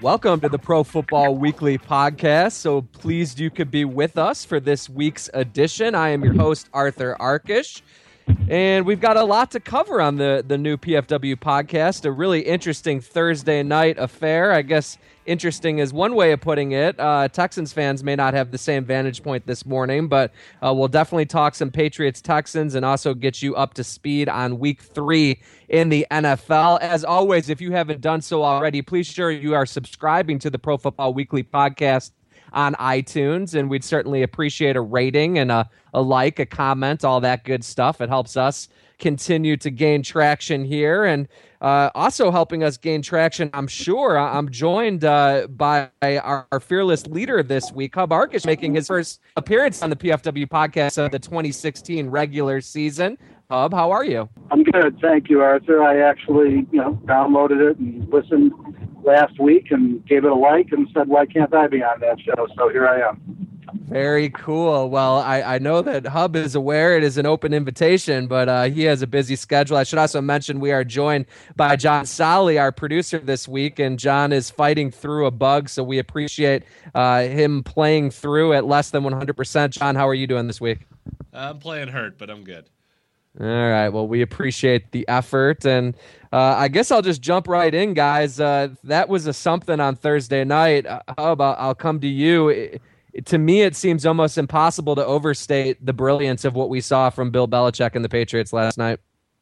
Welcome to the Pro Football Weekly podcast. So pleased you could be with us for this week's edition. I am your host, Arthur Arkish, and we've got a lot to cover on the new PFW podcast. A really interesting Thursday night affair. I guess interesting is one way of putting it. Texans fans may not have the same vantage point this morning, but we'll definitely talk some Patriots-Texans and also get you up to speed on Week 3 in the NFL. As always, if you haven't done so already, please sure you are subscribing to the Pro Football Weekly podcast on iTunes, and we'd certainly appreciate a rating and a like, a comment, all that good stuff. It helps us continue to gain traction here, and also helping us gain traction, I'm sure. I'm joined by our fearless leader this week, Hub Arkish, making his first appearance on the PFW podcast of the 2016 regular season. Hub, how are you? I'm good, thank you, Arthur. I actually, downloaded it and listened last week and gave it a like and said, why can't I be on that show? So here I am. Very cool. Well, I know that Hub is aware it is an open invitation, but he has a busy schedule. I should also mention we are joined by John Solly, our producer this week, and John is fighting through a bug, so we appreciate him playing through at less than 100%. John, how are you doing this week? I'm playing hurt, but I'm good. All right. Well, we appreciate the effort, and I guess I'll just jump right in, guys. That was a something on Thursday night. Hub, I'll come to you. To me, it seems almost impossible to overstate the brilliance of what we saw from Bill Belichick and the Patriots last night.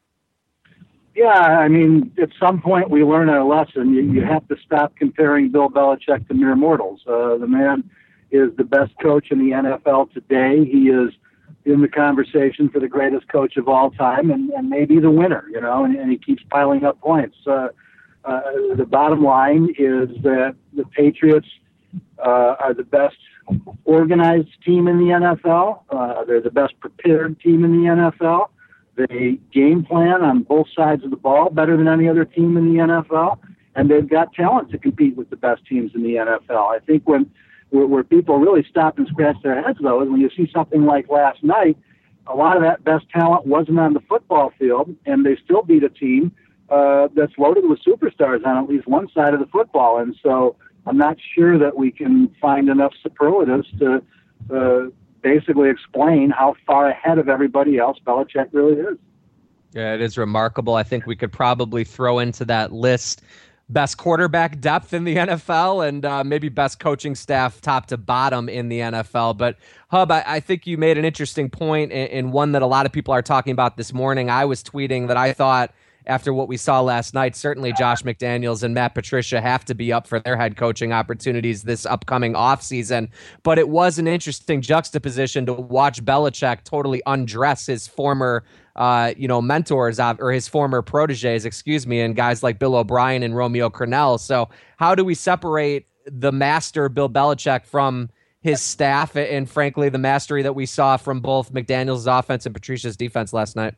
Yeah, I mean, at some point we learn our lesson. You have to stop comparing Bill Belichick to mere mortals. The man is the best coach in the NFL today. He is in the conversation for the greatest coach of all time and maybe the winner, and he keeps piling up points. The bottom line is that the Patriots are the best organized team in the NFL. They're the best prepared team in the NFL. They game plan on both sides of the ball better than any other team in the NFL, and they've got talent to compete with the best teams in the NFL. I think where people really stop and scratch their heads, though, is when you see something like last night. A lot of that best talent wasn't on the football field, and they still beat a team that's loaded with superstars on at least one side of the football. And so I'm not sure that we can find enough superlatives to basically explain how far ahead of everybody else Belichick really is. Yeah, it is remarkable. I think we could probably throw into that list best quarterback depth in the NFL and maybe best coaching staff top to bottom in the NFL. But Hub, I think you made an interesting point and one that a lot of people are talking about this morning. I was tweeting that I thought after what we saw last night, certainly Josh McDaniels and Matt Patricia have to be up for their head coaching opportunities this upcoming offseason. But it was an interesting juxtaposition to watch Belichick totally undress his former mentors or his former proteges, and guys like Bill O'Brien and Romeo Crennel. So how do we separate the master Bill Belichick from his staff and frankly the mastery that we saw from both McDaniels' offense and Patricia's defense last night?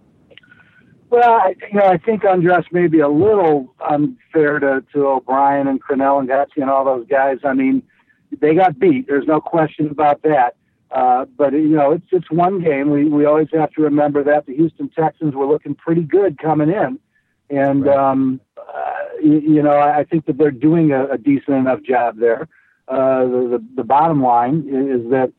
Well, I think undress may be a little unfair to O'Brien and Crennel and Gatsby and all those guys. I mean, they got beat. There's no question about that. But it's one game. We always have to remember that the Houston Texans were looking pretty good coming in, and right. I think that they're doing a decent enough job there. The bottom line is that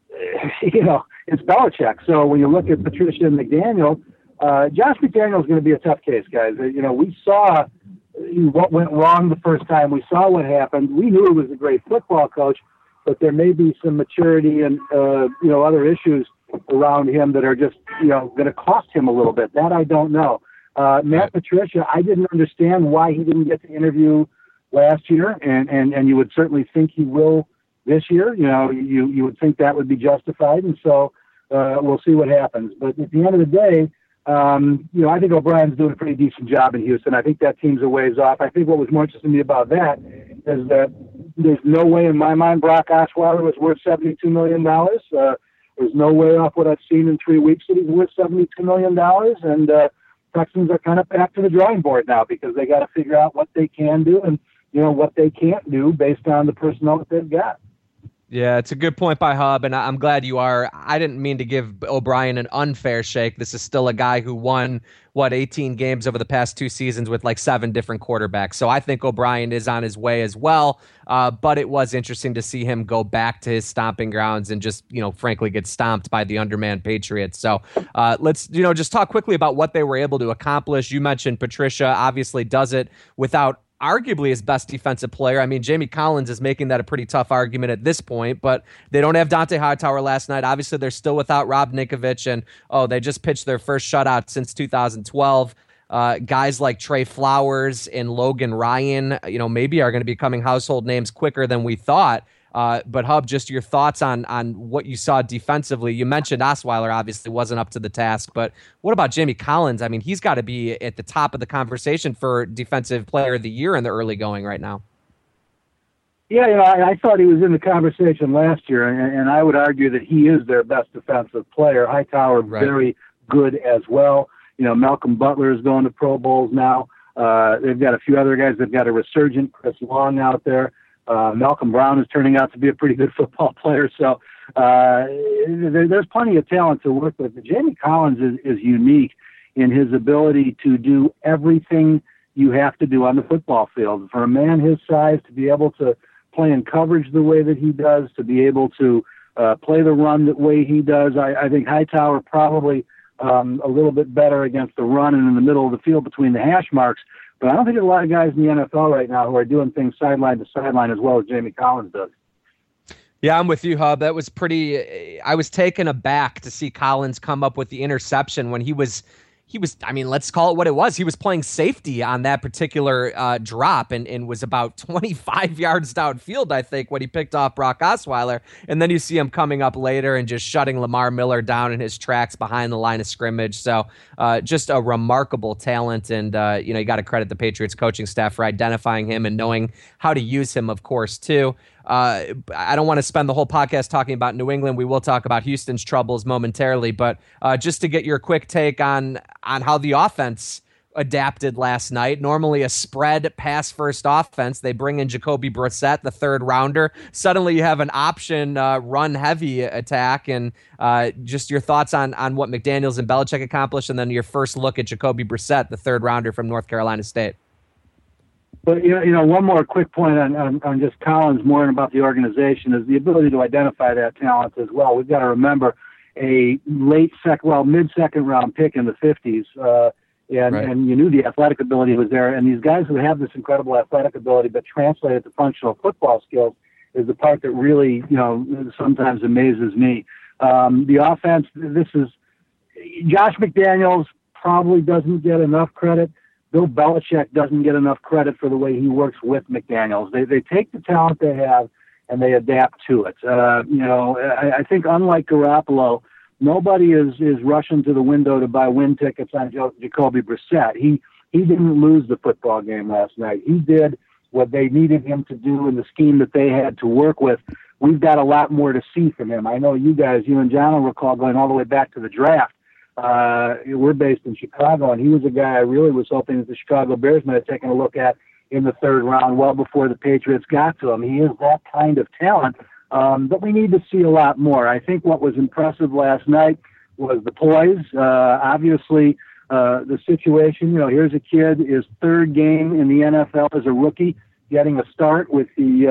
it's Belichick. So when you look at Patricia and McDaniel. Josh McDaniels is going to be a tough case, guys. We saw what went wrong the first time. We saw what happened. We knew he was a great football coach, but there may be some maturity and, other issues around him that are just, going to cost him a little bit. That I don't know. Matt Patricia, I didn't understand why he didn't get the interview last year, and you would certainly think he will this year. You would think that would be justified, and so we'll see what happens. But at the end of the day, I think O'Brien's doing a pretty decent job in Houston. I think that team's a ways off. I think what was more interesting to me about that is that there's no way in my mind Brock Osweiler was worth $72 million. There's no way off what I've seen in 3 weeks that he's worth $72 million. And Texans are kind of back to the drawing board now because they got to figure out what they can do and, what they can't do based on the personnel that they've got. Yeah, it's a good point by Hub, and I'm glad you are. I didn't mean to give O'Brien an unfair shake. This is still a guy who won, 18 games over the past 2 seasons with like 7 different quarterbacks. So I think O'Brien is on his way as well. But it was interesting to see him go back to his stomping grounds and just, frankly, get stomped by the undermanned Patriots. So let's, just talk quickly about what they were able to accomplish. You mentioned Patricia obviously does it without arguably his best defensive player. I mean, Jamie Collins is making that a pretty tough argument at this point, but they don't have Dante Hightower last night. Obviously, they're still without Rob Ninkovich, and they just pitched their first shutout since 2012. Guys like Trey Flowers and Logan Ryan, maybe are going to be becoming household names quicker than we thought. But Hub, just your thoughts on what you saw defensively. You mentioned Osweiler obviously wasn't up to the task, but what about Jamie Collins? I mean, he's got to be at the top of the conversation for Defensive Player of the Year in the early going right now. Yeah, I thought he was in the conversation last year, and I would argue that he is their best defensive player. Hightower, very good as well. Malcolm Butler is going to Pro Bowls now. They've got a few other guys. They've got a resurgent Chris Long out there. Malcolm Brown is turning out to be a pretty good football player. So there's plenty of talent to work with. But Jamie Collins is unique in his ability to do everything you have to do on the football field. For a man his size to be able to play in coverage the way that he does, to be able to play the run the way he does, I think Hightower probably a little bit better against the run and in the middle of the field between the hash marks. But I don't think there's a lot of guys in the NFL right now who are doing things sideline to sideline as well as Jamie Collins does. Yeah, I'm with you, Hub. That was pretty. I was taken aback to see Collins come up with the interception when he was, I mean, let's call it what it was. He was playing safety on that particular drop and was about 25 yards downfield, I think, when he picked off Brock Osweiler. And then you see him coming up later and just shutting Lamar Miller down in his tracks behind the line of scrimmage. So just a remarkable talent. And, you got to credit the Patriots coaching staff for identifying him and knowing how to use him, of course, too. I don't want to spend the whole podcast talking about New England. We will talk about Houston's troubles momentarily, but just to get your quick take on how the offense adapted last night. Normally a spread pass-first offense. They bring in Jacoby Brissett, the third rounder. Suddenly you have an option run-heavy attack, and just your thoughts on what McDaniels and Belichick accomplished, and then your first look at Jacoby Brissett, the third rounder from North Carolina State. But, one more quick point on just Collins more and about the organization is the ability to identify that talent as well. We've got to remember a mid-second round pick in the 50s, and you knew the athletic ability was there. And these guys who have this incredible athletic ability but translate it to functional football skills is the part that really, sometimes amazes me. The offense, Josh McDaniels probably doesn't get enough credit. Bill Belichick doesn't get enough credit for the way he works with McDaniels. They take the talent they have and they adapt to it. I think unlike Garoppolo, nobody is rushing to the window to buy win tickets on Jacoby Brissett. He didn't lose the football game last night. He did what they needed him to do in the scheme that they had to work with. We've got a lot more to see from him. I know you and John will recall going all the way back to the draft. We're based in Chicago, and he was a guy I really was hoping that the Chicago Bears might have taken a look at in the third round well before the Patriots got to him. He is that kind of talent, but we need to see a lot more. I think what was impressive last night was the poise. Obviously, the situation, here's a kid, his third game in the NFL as a rookie, getting a start with the,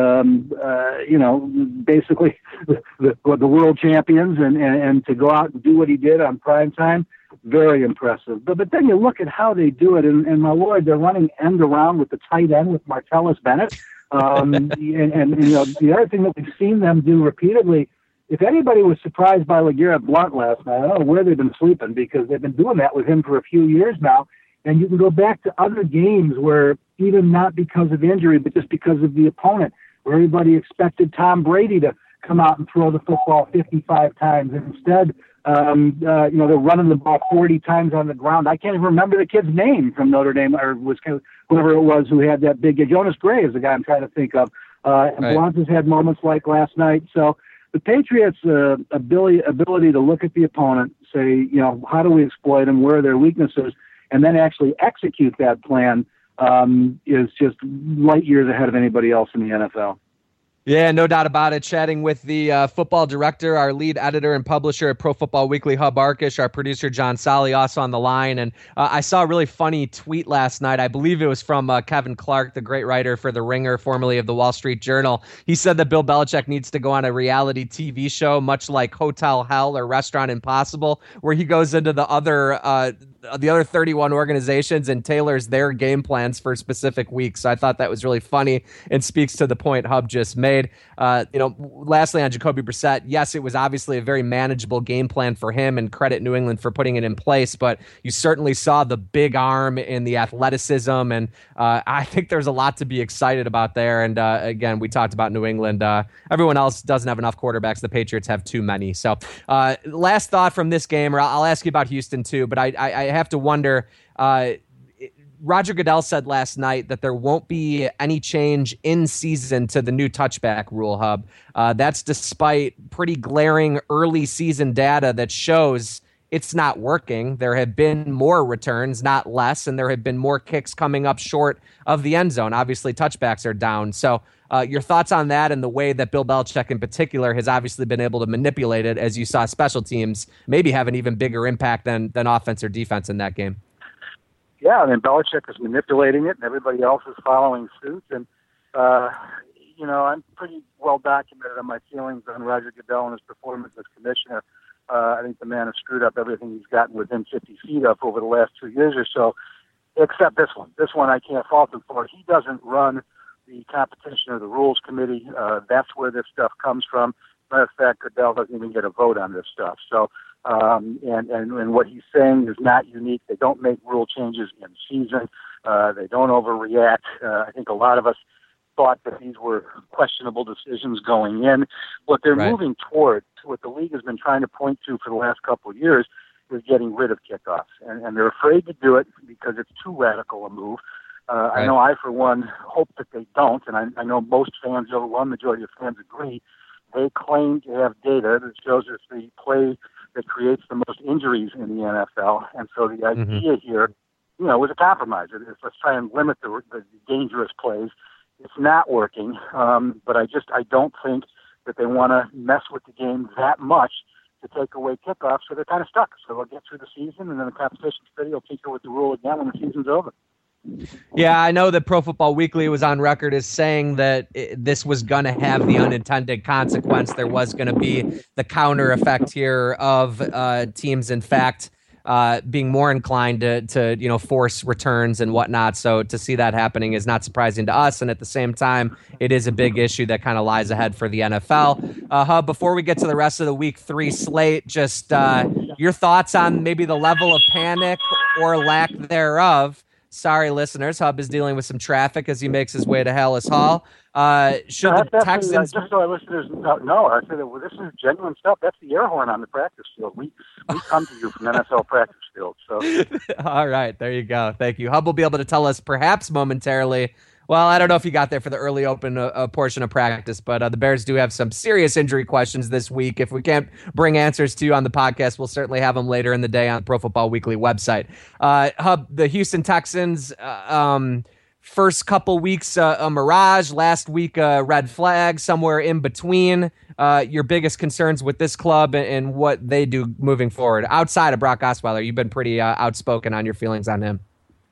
basically the world champions and to go out and do what he did on prime time, very impressive. But then you look at how they do it, and my Lord, they're running end around with the tight end with Martellus Bennett. The other thing that we've seen them do repeatedly, if anybody was surprised by LeGarrette Blount last night, I don't know where they've been sleeping, because they've been doing that with him for a few years now. And you can go back to other games where, even not because of injury, but just because of the opponent, where everybody expected Tom Brady to come out and throw the football 55 times. And instead, they're running the ball 40 times on the ground. I can't even remember the kid's name from Notre Dame, or was whoever it was who had that big. Jonas Gray is the guy I'm trying to think of. And Blount has had moments like last night. So the Patriots' ability to look at the opponent, say, how do we exploit them? Where are their weaknesses? And then actually execute that plan is just light years ahead of anybody else in the NFL. Yeah, no doubt about it. Chatting with the football director, our lead editor and publisher at Pro Football Weekly, Hub Arkish, our producer, John Solly, also on the line. And I saw a really funny tweet last night. I believe it was from Kevin Clark, the great writer for The Ringer, formerly of the Wall Street Journal. He said that Bill Belichick needs to go on a reality TV show, much like Hotel Hell or Restaurant Impossible, where he goes into the other 31 organizations and tailors their game plans for specific weeks. So I thought that was really funny and speaks to the point Hub just made. Lastly on Jacoby Brissett, yes, it was obviously a very manageable game plan for him, and credit New England for putting it in place, but you certainly saw the big arm and the athleticism, and I think there's a lot to be excited about there. And again, we talked about New England. Everyone else doesn't have enough quarterbacks. The Patriots have too many. So last thought from this game, or I'll ask you about Houston too, but I have to wonder, Roger Goodell said last night that there won't be any change in season to the new touchback rule, Hub. That's despite pretty glaring early season data that shows it's not working. There have been more returns, not less, and there have been more kicks coming up short of the end zone. Obviously, touchbacks are down. So your thoughts on that and the way that Bill Belichick in particular has obviously been able to manipulate it, as you saw special teams maybe have an even bigger impact than offense or defense in that game. Yeah, I mean, Belichick is manipulating it, and everybody else is following suit. And, I'm pretty well documented on my feelings on Roger Goodell and his performance as commissioner. I think the man has screwed up everything he's gotten within 50 feet of over the last 2 years or so, except this one. This one I can't fault him for. He doesn't run the competition or the rules committee. That's where this stuff comes from. Matter of fact, Goodell doesn't even get a vote on this stuff. So, and what he's saying is not unique. They don't make rule changes in season. They don't overreact. I think a lot of us thought that these were questionable decisions going in. What they're moving toward, what the league has been trying to point to for the last couple of years, is getting rid of kickoffs. And they're afraid to do it because it's too radical a move. I know I, for one, hope that they don't, and I know most fans, the overwhelming majority of fans agree. They claim to have data that shows it's the play that creates the most injuries in the NFL. And so the idea here, was a compromise. Let's try and limit the dangerous plays. It's not working, but I don't think that they want to mess with the game that much to take away kickoffs, so they're kind of stuck. So they'll get through the season, and then the competition committee will tinker with the rule again when the season's over. Yeah, I know that Pro Football Weekly was on record as saying that this was going to have the unintended consequence. There was going to be the counter effect here of teams, in fact, being more inclined to force returns and whatnot. So to see that happening is not surprising to us. And at the same time, it is a big issue that kind of lies ahead for the NFL. Hub, before we get to the rest of the Week 3 slate, just your thoughts on maybe the level of panic or lack thereof. Sorry, listeners. Hub is dealing with some traffic as he makes his way to Hallis Hall. Should the Texans... just so our listeners know, I said that this is genuine stuff. That's the air horn on the practice field. We come to you from NFL practice field. So, all right, there you go. Thank you. Hub will be able to tell us perhaps momentarily. Well, I don't know if you got there for the early open portion of practice, but the Bears do have some serious injury questions this week. If we can't bring answers to you on the podcast, we'll certainly have them later in the day on the Pro Football Weekly website. Hub, the Houston Texans, first couple weeks a mirage, last week a red flag, somewhere in between. Your biggest concerns with this club and what they do moving forward, outside of Brock Osweiler? You've been pretty outspoken on your feelings on him.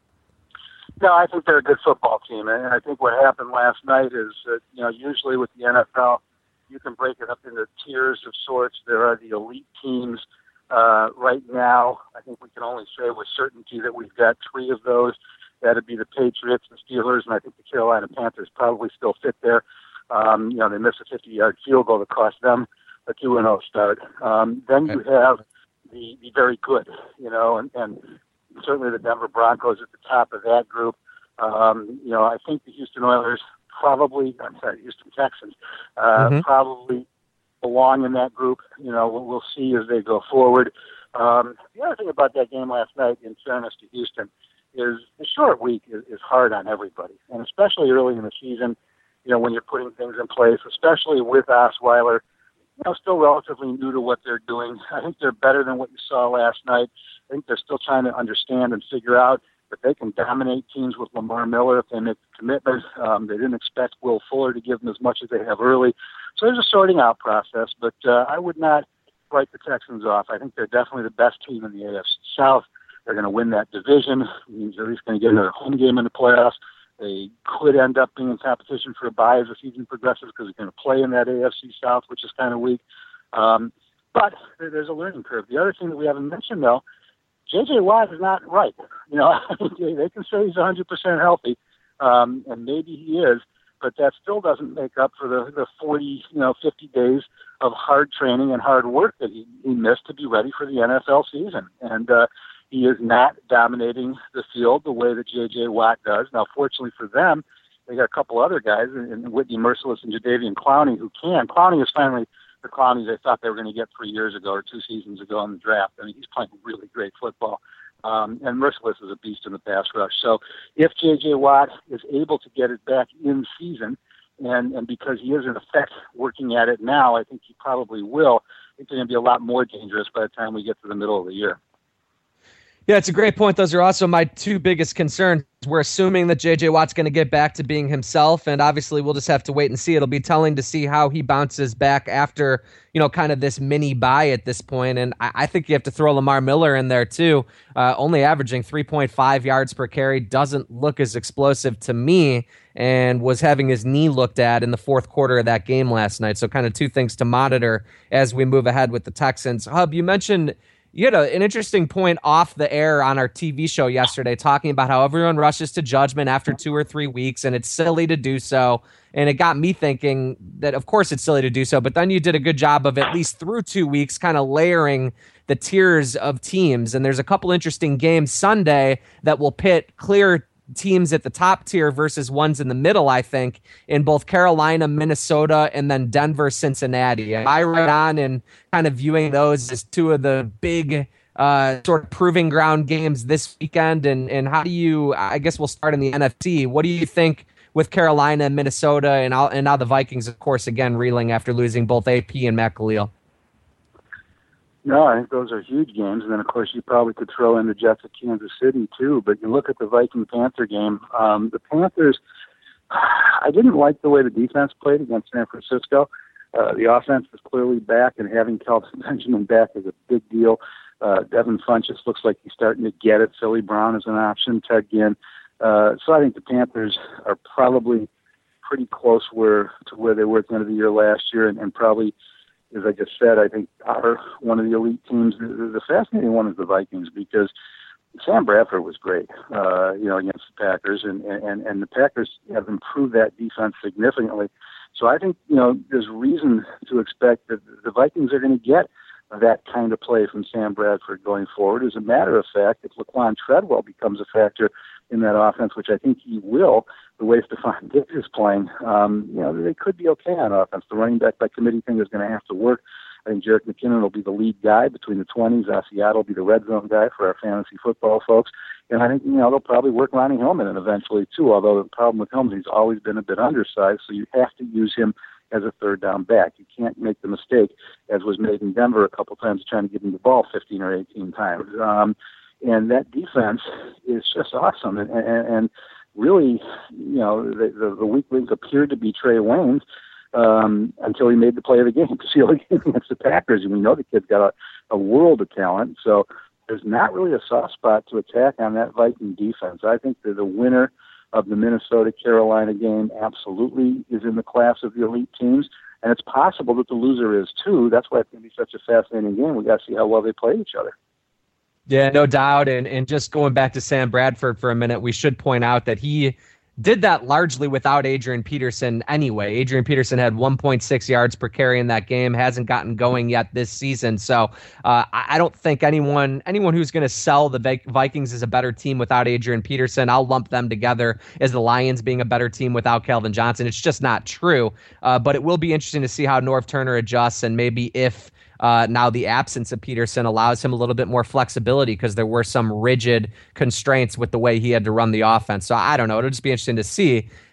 No, I think they're a good football team, and I think what happened last night is that, usually with the NFL, you can break it up into tiers of sorts. There are the elite teams. Right now, I think we can only say with certainty that we've got 3 of those. That'd be the Patriots, the Steelers, and I think the Carolina Panthers probably still fit there. They missed a 50-yard field goal that cost them a 2-0 start. Then you have the very good, and certainly the Denver Broncos at the top of that group. I think the Houston Texans probably belong in that group. We'll see as they go forward. The other thing about that game last night, in fairness to Houston, is the short week is hard on everybody, and especially early in the season, when you're putting things in place, especially with Osweiler, still relatively new to what they're doing. I think they're better than what you saw last night. I think they're still trying to understand and figure out But they can dominate teams with Lamar Miller if they make the commitment. They didn't expect Will Fuller to give them as much as they have early. So there's a sorting out process, but I would not write the Texans off. I think they're definitely the best team in the AFC South. They're going to win that division. It means they're at least going to get another home game in the playoffs. They could end up being in competition for a bye as the season progresses because they're going to play in that AFC South, which is kind of weak. But there's a learning curve. The other thing that we haven't mentioned, though, J.J. Watt is not right. They can say he's 100% healthy, and maybe he is, but that still doesn't make up for the 40, 50 days of hard training and hard work that he missed to be ready for the NFL season. And he is not dominating the field the way that J.J. Watt does. Now, fortunately for them, they got a couple other guys, in Whitney Mercilus and Jadeveon Clowney, who can. Clowney is finally the Clowney they thought they were going to get 3 years ago or 2 seasons ago in the draft. I mean, he's playing really great football. And Mercilus is a beast in the pass rush. So if J.J. Watt is able to get it back in season, and because he is in effect working at it now, I think he probably will. It's going to be a lot more dangerous by the time we get to the middle of the year. Yeah, it's a great point. Those are also my two biggest concerns. We're assuming that J.J. Watt's going to get back to being himself, and obviously we'll just have to wait and see. It'll be telling to see how he bounces back after, kind of this mini bye at this point. And I think you have to throw Lamar Miller in there too. Only averaging 3.5 yards per carry, doesn't look as explosive to me, and was having his knee looked at in the fourth quarter of that game last night. So kind of two things to monitor as we move ahead with the Texans. Hub, you mentioned you had an interesting point off the air on our TV show yesterday, talking about how everyone rushes to judgment after 2 or 3 weeks, and it's silly to do so. And it got me thinking that, of course, it's silly to do so, but then you did a good job of, at least through 2 weeks, kind of layering the tiers of teams. And there's a couple interesting games Sunday that will pit clear teams at the top tier versus ones in the middle, I think, in both Carolina, Minnesota, and then Denver, Cincinnati. Am I right on in kind of viewing those as two of the big sort of proving ground games this weekend? And how do you, I guess we'll start in the NFC. What do you think with Carolina and Minnesota and now the Vikings, of course, again, reeling after losing both AP and Matt Khalil? No, I think those are huge games. And then, of course, you probably could throw in the Jets at Kansas City, too. But you look at the Viking-Panther game. The Panthers, I didn't like the way the defense played against San Francisco. The offense is clearly back, and having Kelvin Benjamin back is a big deal. Devin Funchess looks like he's starting to get it. Philly Brown is an option. Ted Ginn. So I think the Panthers are probably pretty close to where they were at the end of the year last year, and probably, as I just said, I think are one of the elite teams. The fascinating one is the Vikings, because Sam Bradford was great, against the Packers, and the Packers have improved that defense significantly. So I think, there's reason to expect that the Vikings are going to get that kind of play from Sam Bradford going forward. As a matter of fact, if Laquan Treadwell becomes a factor in that offense, which I think he will, the way Stephon Diggs is playing, they could be okay on offense. The running back by committee thing is going to have to work. I think Jerick McKinnon will be the lead guy between the 20s. Asiata will be the red zone guy for our fantasy football folks. And I think, they'll probably work Ronnie Hillman in eventually, too, although the problem with Hillman, he's always been a bit undersized, so you have to use him as a third down back. You can't make the mistake, as was made in Denver a couple times, trying to give him the ball 15 or 18 times. And that defense is just awesome. And really, the weak link appeared to be Trey Waynes until he made the play of the game to seal the game against the Packers. And we know the kid's got a world of talent. So there's not really a soft spot to attack on that Viking defense. I think that the winner of the Minnesota-Carolina game absolutely is in the class of the elite teams. And it's possible that the loser is too. That's why it's going to be such a fascinating game. We got to see how well they play each other. Yeah, no doubt. And just going back to Sam Bradford for a minute, we should point out that he did that largely without Adrian Peterson anyway. Adrian Peterson had 1.6 yards per carry in that game, hasn't gotten going yet this season. So I don't think anyone who's going to sell the Vikings as a better team without Adrian Peterson, I'll lump them together as the Lions being a better team without Calvin Johnson. It's just not true. But it will be interesting to see how Norv Turner adjusts, and maybe if now the absence of Peterson allows him a little bit more flexibility, because there were some rigid constraints with the way he had to run the offense. So I don't know. It'll just be interesting to see.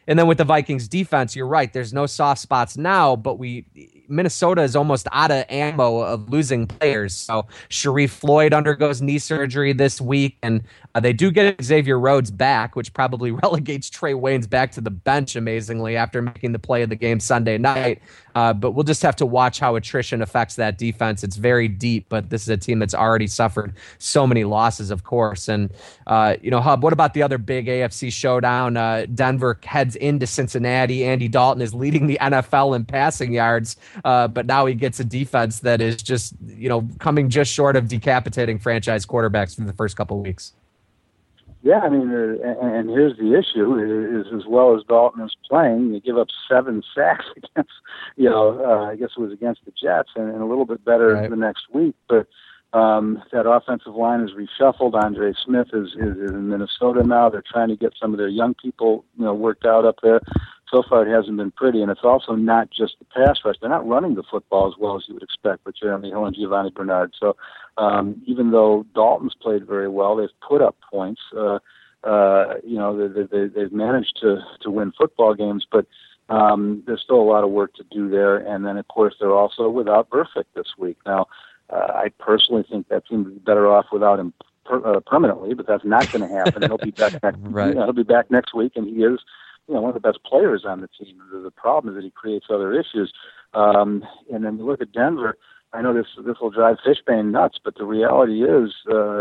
And then with the Vikings defense, you're right. There's no soft spots now, but Minnesota is almost out of ammo of losing players. So Sharif Floyd undergoes knee surgery this week, and they do get Xavier Rhodes back, which probably relegates Trey Waynes back to the bench, amazingly, after making the play of the game Sunday night. But we'll just have to watch how attrition affects that defense. It's very deep, but this is a team that's already suffered so many losses, of course. And, Hub, what about the other big AFC showdown? Denver heads into Cincinnati. Andy Dalton is leading the NFL in passing yards, but now he gets a defense that is just, coming just short of decapitating franchise quarterbacks for the first couple of weeks. Yeah, I mean, and here's the issue: is as well as Dalton is playing, they give up 7 sacks against, I guess it was against the Jets, and a little bit better the next week. But that offensive line is reshuffled. Andre Smith is in Minnesota now. They're trying to get some of their young people, worked out up there. So far, it hasn't been pretty, and it's also not just the pass rush. They're not running the football as well as you would expect with Jeremy Hill and Giovanni Bernard. So even though Dalton's played very well, they've put up points. They've managed to win football games, but there's still a lot of work to do there. And then, of course, they're also without Burfict this week. Now, I personally think that team would be better off without him permanently, but that's not going to happen. He'll be back next. He'll be back next week, and he is one of the best players on the team. The problem is that he creates other issues. And then you look at Denver. I know this will drive Fishbane nuts, but the reality is,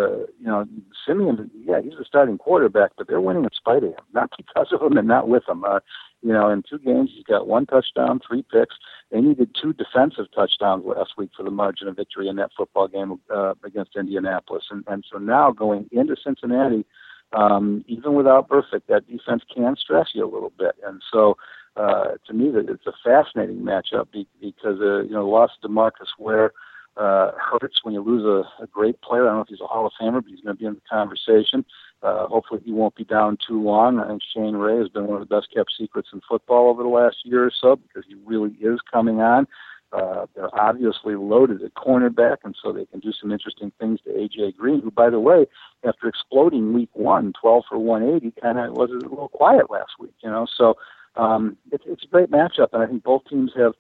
Simeon, he's the starting quarterback, but they're winning in spite of him, not because of him and not with him. In 2 games, he's got 1 touchdown, 3 picks. They needed 2 defensive touchdowns last week for the margin of victory in that football game against Indianapolis. And so now going into Cincinnati, even without Burfict, that defense can stress you a little bit. And so, to me, it's a fascinating matchup because, the loss of DeMarcus Ware hurts when you lose a great player. I don't know if he's a Hall of Famer, but he's going to be in the conversation. Hopefully he won't be down too long. I think Shane Ray has been one of the best kept secrets in football over the last year or so because he really is coming on. They're obviously loaded at cornerback, and so they can do some interesting things to A.J. Green, who, by the way, after exploding week 1, 12 for 180, kind of was a little quiet last week, So it's a great matchup, and I think both teams have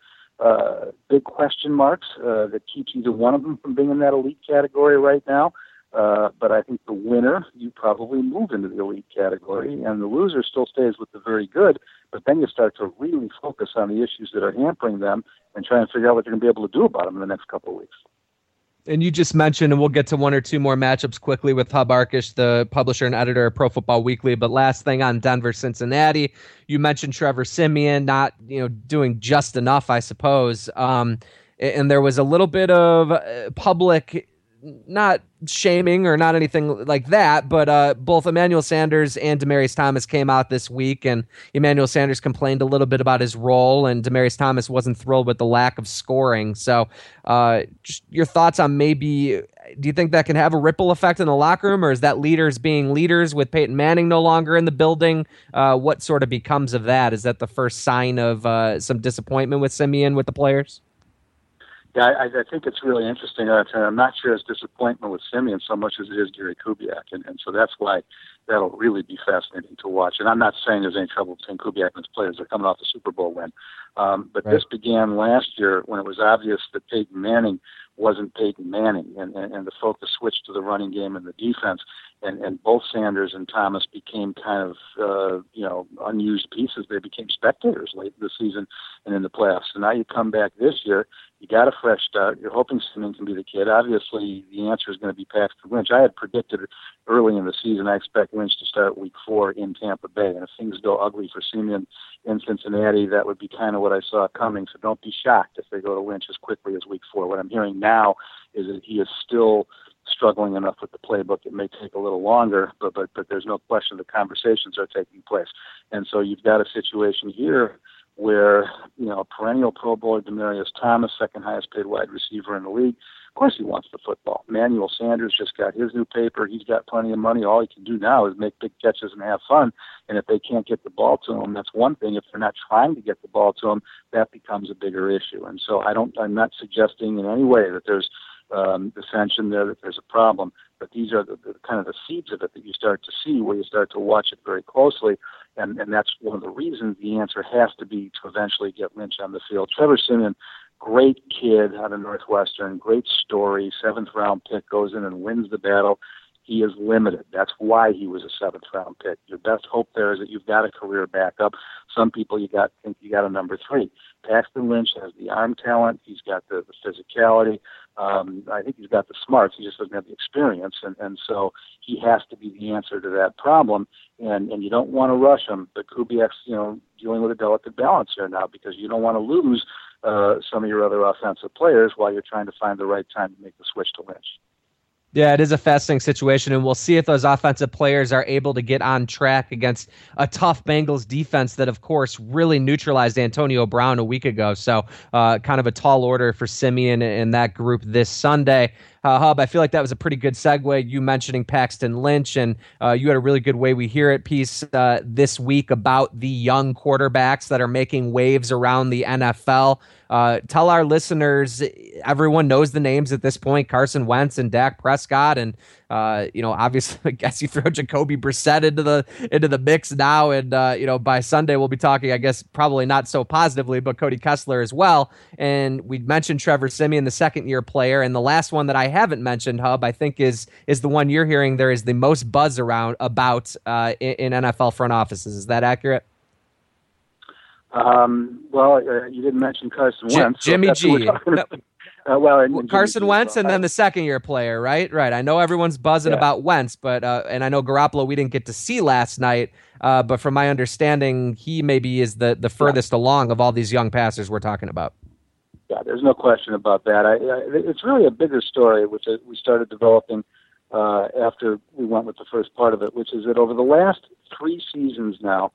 big question marks that keeps either one of them from being in that elite category right now. But I think the winner, you probably move into the elite category, and the loser still stays with the very good, but then you start to really focus on the issues that are hampering them and try and figure out what you're going to be able to do about them in the next couple of weeks. And you just mentioned, and we'll get to 1 or 2 more matchups quickly with Hub Arkush, the publisher and editor of Pro Football Weekly. But last thing on Denver, Cincinnati, you mentioned Trevor Siemian not, doing just enough, I suppose. And there was a little bit of public, not shaming or not anything like that, but both Emmanuel Sanders and Demaryius Thomas came out this week, and Emmanuel Sanders complained a little bit about his role, and Demaryius Thomas wasn't thrilled with the lack of scoring. So just your thoughts on maybe, do you think that can have a ripple effect in the locker room, or is that leaders being leaders with Peyton Manning no longer in the building? What sort of becomes of that? Is that the first sign of some disappointment with Siemian with the players? Yeah, I think it's really interesting. I'm not sure it's disappointment with Siemian so much as it is Gary Kubiak, and so that's why that'll really be fascinating to watch. And I'm not saying there's any trouble between Kubiak and his players. They're coming off the Super Bowl win. But This began last year when it was obvious that Peyton Manning wasn't Peyton Manning, and the focus switched to the running game and the defense. And both Sanders and Thomas became kind of, unused pieces. They became spectators late in the season and in the playoffs. So now you come back this year, you got a fresh start. You're hoping Siemian can be the kid. Obviously, the answer is going to be Paxton Lynch. I had predicted early in the season I expect Lynch to start week 4 in Tampa Bay. And if things go ugly for Siemian in Cincinnati, that would be kind of what I saw coming. So don't be shocked if they go to Lynch as quickly as week 4. What I'm hearing now is that he is still struggling enough with the playbook. It may take a little longer, but there's no question the conversations are taking place. And so you've got a situation here where, perennial Pro Bowler Demaryius Thomas, second highest paid wide receiver in the league. Of course he wants the football. Emmanuel Sanders just got his new paper. He's got plenty of money. All he can do now is make big catches and have fun. And if they can't get the ball to him, that's one thing. If they're not trying to get the ball to him, that becomes a bigger issue. And so I'm not suggesting in any way that there's dissension there, that there's a problem, but these are the kind of the seeds of it that you start to see, where you start to watch it very closely. And that's one of the reasons the answer has to be to eventually get Lynch on the field. Trevor Siemian, great kid out of Northwestern, great story, 7th-round pick, goes in and wins the battle. He is limited. That's why he was a 7th-round pick. Your best hope there is that you've got a career backup. Some people think you got a number 3. Paxton Lynch has the arm talent. He's got the physicality. I think he's got the smarts. He just doesn't have the experience. And so he has to be the answer to that problem. And you don't want to rush him. But Kubiak's, dealing with a delicate balance here now because you don't want to lose some of your other offensive players while you're trying to find the right time to make the switch to Lynch. Yeah, it is a fascinating situation, and we'll see if those offensive players are able to get on track against a tough Bengals defense that, of course, really neutralized Antonio Brown a week ago. So kind of a tall order for Siemian and that group this Sunday. Hub, I feel like that was a pretty good segue, you mentioning Paxton Lynch, and you had a really good way we hear it piece this week about the young quarterbacks that are making waves around the NFL. Tell our listeners, everyone knows the names at this point, Carson Wentz and Dak Prescott, and obviously, I guess you throw Jacoby Brissett into the mix now, and by Sunday we'll be talking, I guess, probably not so positively, but Cody Kessler as well. And we mentioned Trevor Siemian, the second-year player, and the last one that I haven't mentioned, Hub, I think is the one you're hearing there is the most buzz about in NFL front offices. Is that accurate? You didn't mention Carson Wentz. Jimmy G. Carson Wentz well, and then the second-year player, right? Right. I know everyone's buzzing about Wentz, but and I know Garoppolo we didn't get to see last night, but from my understanding, he maybe is the furthest along of all these young passers we're talking about. Yeah, there's no question about that. It's really a bigger story, which we started developing after we went with the first part of it, which is that over the last 3 seasons now,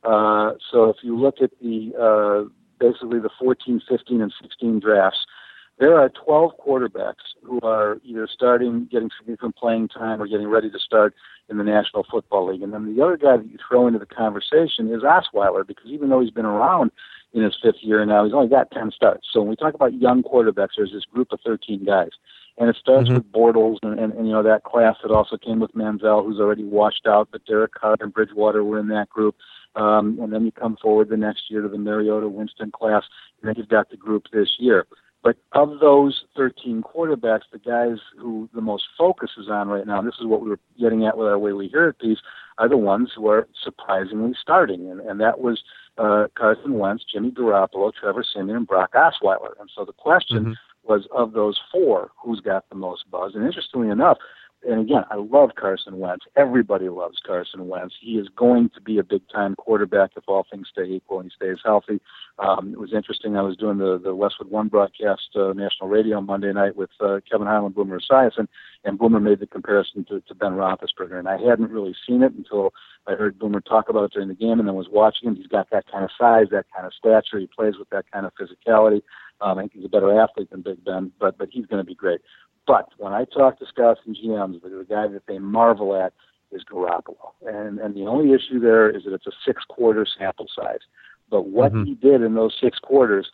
so if you look at the basically the 14, 15, and 16 drafts, there are 12 quarterbacks who are either starting, getting significant playing time, or getting ready to start in the National Football League. And then the other guy that you throw into the conversation is Osweiler, because even though he's been around in his 5th year now, he's only got 10 starts. So when we talk about young quarterbacks, there's this group of 13 guys. And it starts with Bortles and that class that also came with Manziel, who's already washed out, but Derek Carr and Bridgewater were in that group. And then you come forward the next year to the Mariota Winston class, and then you've got the group this year. But of those 13 quarterbacks, the guys who the most focus is on right now, and this is what we were getting at with our Way We Hear It piece, are the ones who are surprisingly starting. And that was Carson Wentz, Jimmy Garoppolo, Trevor Siemian, and Brock Osweiler. And so the question was, of those 4, who's got the most buzz? And interestingly enough, and again, I love Carson Wentz. Everybody loves Carson Wentz. He is going to be a big-time quarterback if all things stay equal and he stays healthy. It was interesting. I was doing the Westwood One broadcast, national radio Monday night with Kevin Highland, Boomer Esiason, and Boomer made the comparison to Ben Roethlisberger. And I hadn't really seen it until I heard Boomer talk about it during the game and then was watching him. He's got that kind of size, that kind of stature. He plays with that kind of physicality. I think he's a better athlete than Big Ben, but he's going to be great. But when I talk to scouts and GMs, the guy that they marvel at is Garoppolo. And the only issue there is that it's a 6-quarter sample size. But what he did in those 6 quarters,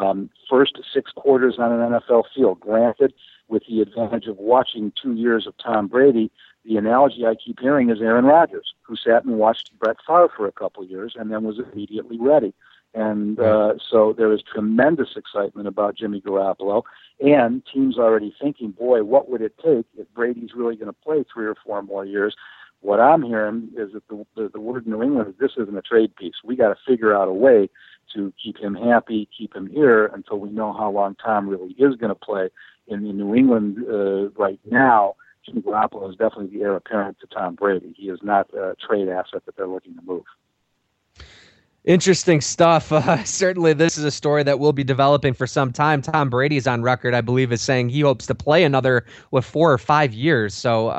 first 6 quarters on an NFL field, granted, with the advantage of watching 2 years of Tom Brady, the analogy I keep hearing is Aaron Rodgers, who sat and watched Brett Favre for a couple of years and then was immediately ready. And so there is tremendous excitement about Jimmy Garoppolo, and teams already thinking, boy, what would it take if Brady's really going to play 3 or 4 more years? What I'm hearing is that the word in New England is this isn't a trade piece. We got to figure out a way to keep him happy, keep him here until we know how long Tom really is going to play. In New England right now, Jimmy Garoppolo is definitely the heir apparent to Tom Brady. He is not a trade asset that they're looking to move. Interesting stuff. Certainly, this is a story that we'll be developing for some time. Tom Brady's on record, I believe, is saying he hopes to play another 4 or 5 years. So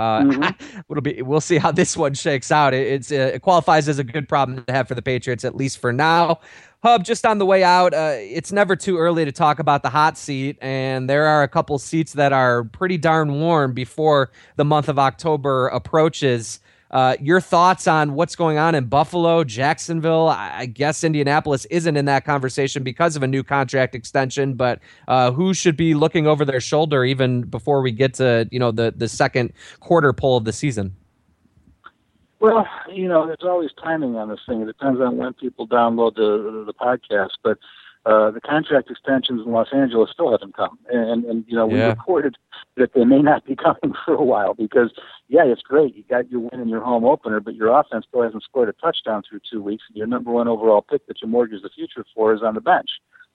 we'll see how this one shakes out. It qualifies as a good problem to have for the Patriots, at least for now. Hub, just on the way out, it's never too early to talk about the hot seat, and there are a couple seats that are pretty darn warm before the month of October approaches. Your thoughts on what's going on in Buffalo, Jacksonville? I guess Indianapolis isn't in that conversation because of a new contract extension, but who should be looking over their shoulder even before we get to the second quarter pull of the season? Well, there's always timing on this thing. It depends on when people download the podcast, but the contract extensions in Los Angeles still haven't come. And we reported that they may not be coming for a while because, it's great. You got your win in your home opener, but your offense still hasn't scored a touchdown through 2 weeks, and your number one overall pick that you mortgage the future for is on the bench.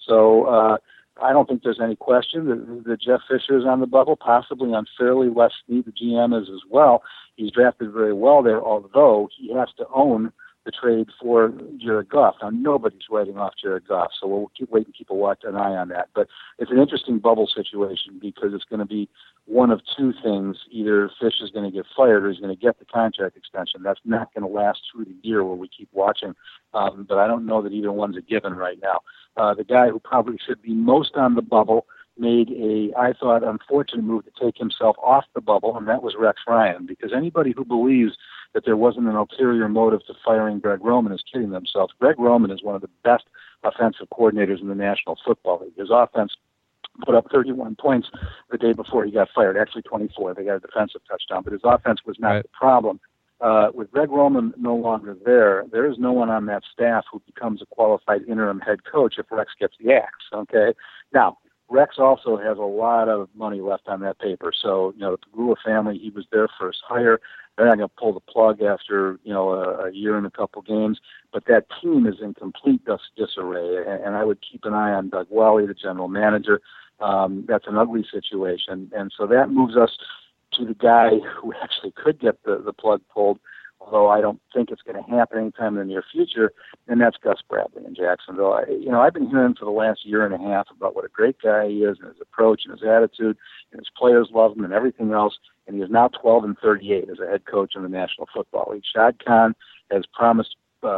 So I don't think there's any question that Jeff Fisher is on the bubble, possibly unfairly. Les Snead, the GM, is as well. He's drafted very well there, although he has to own the trade for Jared Goff. Now, nobody's writing off Jared Goff, so we'll keep an eye on that. But it's an interesting bubble situation because it's going to be one of two things. Either Fish is going to get fired or he's going to get the contract extension. That's not going to last through the year where we keep watching. But I don't know that either one's a given right now. The guy who probably should be most on the bubble made I thought, unfortunate move to take himself off the bubble, and that was Rex Ryan, because anybody who believes that there wasn't an ulterior motive to firing Greg Roman is kidding themselves. Greg Roman is one of the best offensive coordinators in the National Football League. His offense put up 31 points the day before he got fired, actually 24. They got a defensive touchdown, but his offense was not the problem. With Greg Roman no longer there is no one on that staff who becomes a qualified interim head coach if Rex gets the axe, okay? Now, Rex also has a lot of money left on that paper. So, the Pegula family, he was their first hire. They're not going to pull the plug after, a year and a couple games. But that team is in complete disarray. And I would keep an eye on Doug Wally, the general manager. That's an ugly situation. And so that moves us to the guy who actually could get the plug pulled, although I don't think it's going to happen anytime in the near future, and that's Gus Bradley in Jacksonville. I've been hearing for the last year and a half about what a great guy he is and his approach and his attitude, and his players love him and everything else, and he is now 12-38 as a head coach in the National Football League. Shad Khan has promised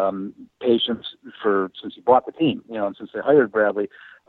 patience since he bought the team, and since they hired Bradley,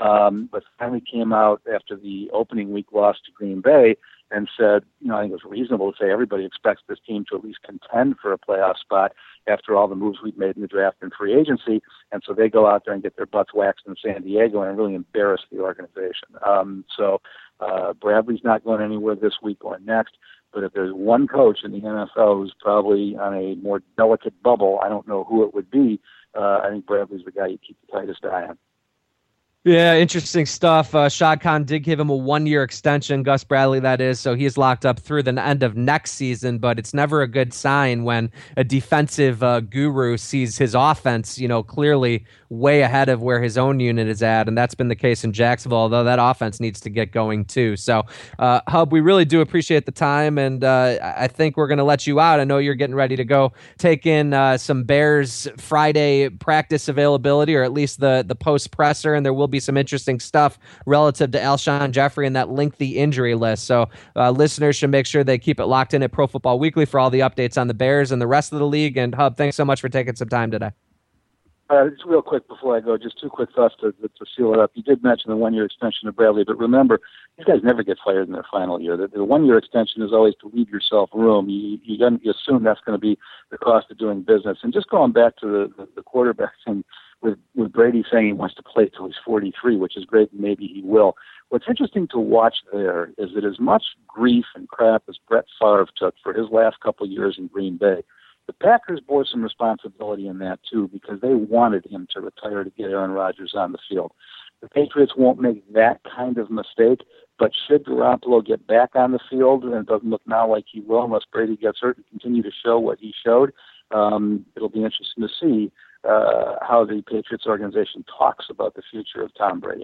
but finally came out after the opening week loss to Green Bay and said, I think it was reasonable to say everybody expects this team to at least contend for a playoff spot after all the moves we've made in the draft and free agency. And so they go out there and get their butts waxed in San Diego and really embarrass the organization. So Bradley's not going anywhere this week or next. But if there's one coach in the NFL who's probably on a more delicate bubble, I don't know who it would be. I think Bradley's the guy you keep the tightest eye on. Yeah, interesting stuff. Shad Khan did give him a 1-year extension, Gus Bradley, that is, so he's locked up through the end of next season, but it's never a good sign when a defensive guru sees his offense, clearly way ahead of where his own unit is at, and that's been the case in Jacksonville, although that offense needs to get going too. So, Hub, we really do appreciate the time, and I think we're going to let you out. I know you're getting ready to go take in some Bears Friday practice availability, or at least the post-presser, and there will be some interesting stuff relative to Alshon Jeffrey and that lengthy injury list. So listeners should make sure they keep it locked in at Pro Football Weekly for all the updates on the Bears and the rest of the league. And Hub, thanks so much for taking some time today. Just real quick before I go, just two quick thoughts to seal it up. You did mention the 1-year extension of Bradley, but remember, these guys never get fired in their final year. The 1-year extension is always to leave yourself room. You assume that's going to be the cost of doing business. And just going back to the quarterback thing, with Brady saying he wants to play till he's 43, which is great, and maybe he will. What's interesting to watch there is that as much grief and crap as Brett Favre took for his last couple of years in Green Bay, the Packers bore some responsibility in that too, because they wanted him to retire to get Aaron Rodgers on the field. The Patriots won't make that kind of mistake, but should Garoppolo get back on the field, and it doesn't look now like he will unless Brady gets hurt and continue to show what he showed, it'll be interesting to see how the Patriots organization talks about the future of Tom Brady.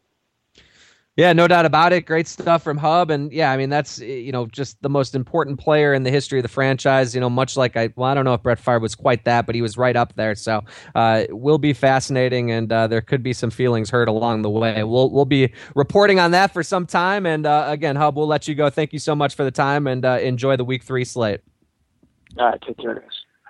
Yeah, no doubt about it. Great stuff from Hub. And yeah, I mean, that's, just the most important player in the history of the franchise, much like I don't know if Brett Favre was quite that, but he was right up there. So it will be fascinating, and there could be some feelings hurt along the way. We'll be reporting on that for some time. And again, Hub, we'll let you go. Thank you so much for the time, and enjoy the Week 3 slate. All right, take care, guys.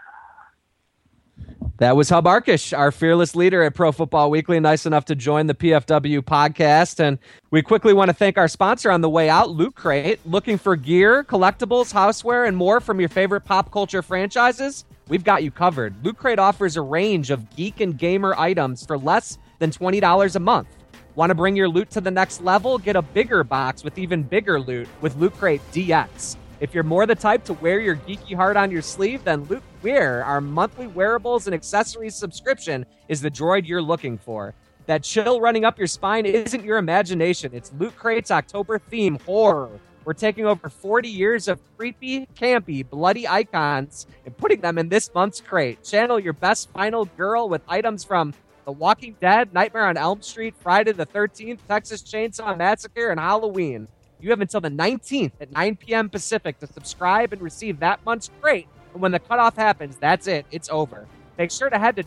That was Hub Arkush, our fearless leader at Pro Football Weekly, nice enough to join the PFW podcast. And we quickly want to thank our sponsor on the way out, Loot Crate. Looking for gear, collectibles, houseware, and more from your favorite pop culture franchises? We've got you covered. Loot Crate offers a range of geek and gamer items for less than $20 a month. Want to bring your loot to the next level? Get a bigger box with even bigger loot with Loot Crate DX. If you're more the type to wear your geeky heart on your sleeve, then Loot Wear, our monthly wearables and accessories subscription, is the droid you're looking for. That chill running up your spine isn't your imagination. It's Loot Crate's October theme, horror. We're taking over 40 years of creepy, campy, bloody icons and putting them in this month's crate. Channel your best final girl with items from The Walking Dead, Nightmare on Elm Street, Friday the 13th, Texas Chainsaw Massacre, and Halloween. You have until the 19th at 9 p.m. Pacific to subscribe and receive that month's crate. And when the cutoff happens, that's it. It's over. Make sure to head to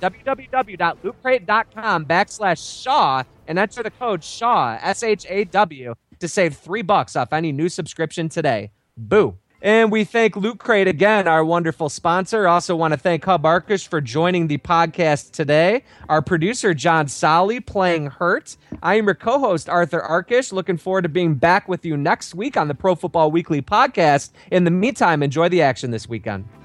www.lootcrate.com/Shaw and enter the code SHAW, SHAW, to save $3 off any new subscription today. Boo. And we thank Loot Crate again, our wonderful sponsor. Also want to thank Hub Arkush for joining the podcast today. Our producer, John Solly, playing Hurt. I am your co-host, Arthur Arkush. Looking forward to being back with you next week on the Pro Football Weekly podcast. In the meantime, enjoy the action this weekend.